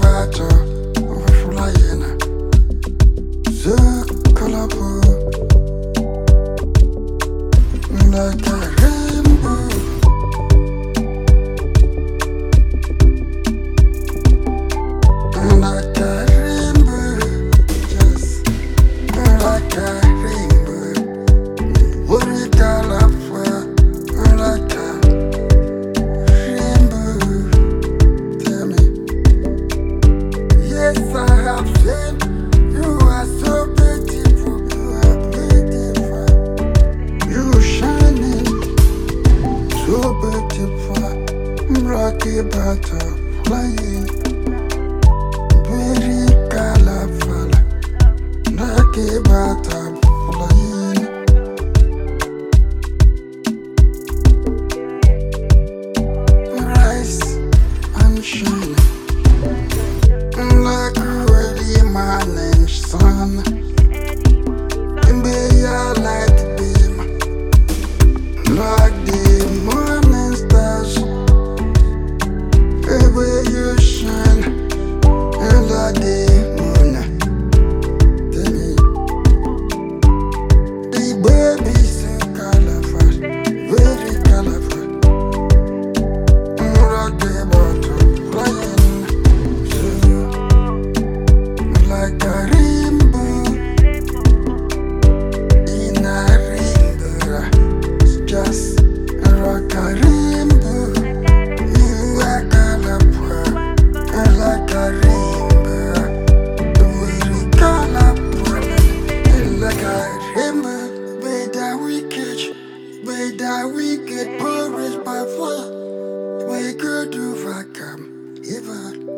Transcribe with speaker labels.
Speaker 1: battle, we're flying. So colorful, like a rainbow. Like a rainbow, yes, like a rainbow. What we colorful, like a rainbow. Tell me, yes, I have seen. You are so beautiful, you are beautiful. You shining, so beautiful. Rocky butterflying, very colorful. Rocky butterflying, rise and shine like early morning sun. Be your light beam, like the morning stars. Everywhere you shine, like the moon. Tell me, the baby so colorful, very colorful. Rock the butterflying, so like a rainbow in a rainbow. It's just like a rainbow. You are colorful, like a rainbow. Very colorful, like a rainbow. By the wicked, porridge by fire. We could overcome evil.